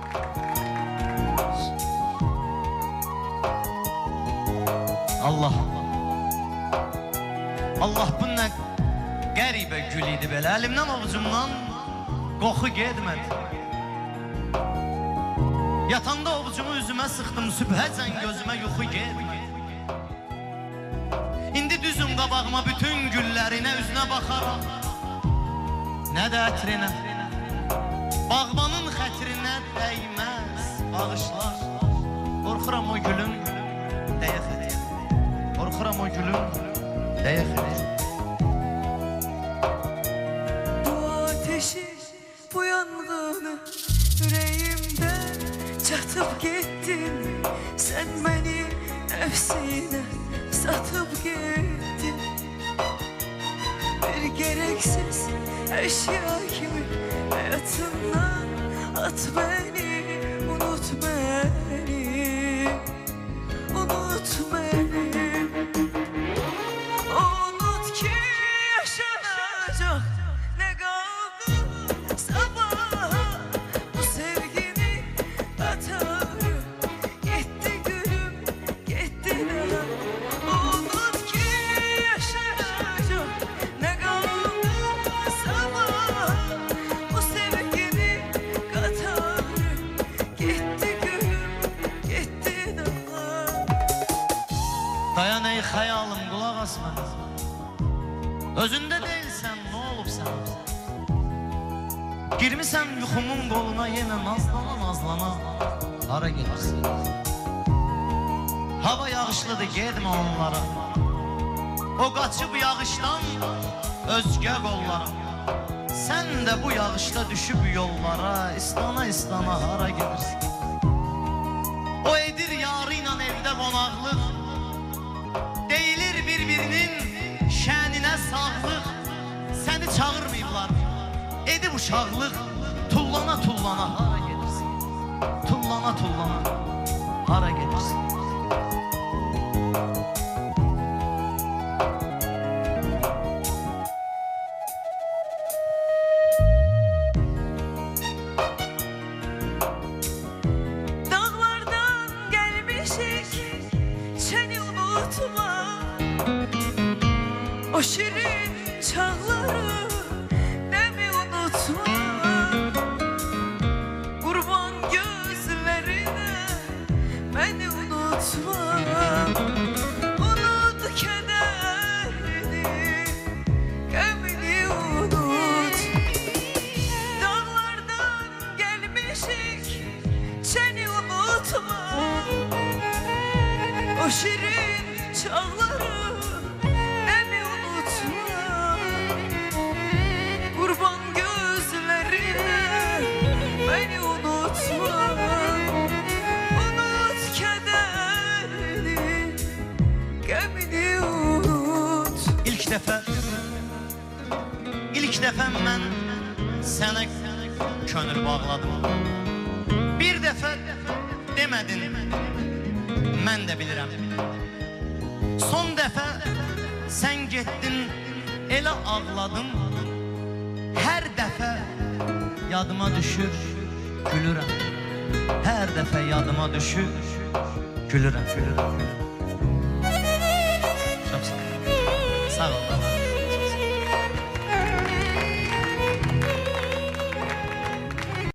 Allah bu nə qəribə gül idi belə. Əlimdən ovucumdan qoxu getmədi. Yatanda ovucumu üzümə sıxdım, sübhəcən gözümə yuxu getmədi. İndi düzüm qabağıma bütün güllərinə, üzünə baxaram, nə də ətrinə. Bağbanın xətrinə dəyməz bağışlar. Qorxuram o gülün dəyə xətir. Qorxuram o gülün dəyə xətir. Bu ateşi, bu yangını yüreğimde çatıp gittin. Sen beni nefsine satıp gittin. Bir gereksiz eşya gibi hayatından at beni, unut beni, unut beni. Unut ki yaşanacak ne kaldı sabaha. Bu sevgimi atarı gitti gülüm, gitti daha. Unut ki yaşanacak ne kaldı sabaha. Bu sevgimi atarı gitti gülüm, gitti daha. Dayan ey xəyalım, qulaq asma. Özündə deyilsən, nə olub sən? Girmisən yuxumun qoluna, yenə nazlana nazlana hara gedirsən? Hava yağışlıdır, getmə onlara. O qaçıb yağışdan özgə qollara. Sən də bu yağışda düşüb yollara, istana istana hara gedirsən? O edir yarı ilə evdə qonaqlıq, deyilir bir-birinin şənine sağlıq. Səni çağırmayıblar, edib uşaqlıq. Tullana tullana hara gedirsən? Tullana tullana hara gedirsən? Dağlardan gelmişik, seni unutma. O şirin çağları demi unutma. Kurban gözlerine beni unutma. Unut kederini, gemini unut. Dağlardan gelmişik, seni unutma. O şirin çağları demi unutma. Kurban gözlerine beni unutma. Unut kederini, gemini unut. İlk dəfə mən sənə könül bağladım. Bir dəfə demədin, mən də bilirəm. Son dəfə sən getdin, elə ağladım. Hər dəfə yadıma düşür, gülürəm. Hər dəfə yadıma düşür, gülürəm. Çox sağ ol. Sağ ol.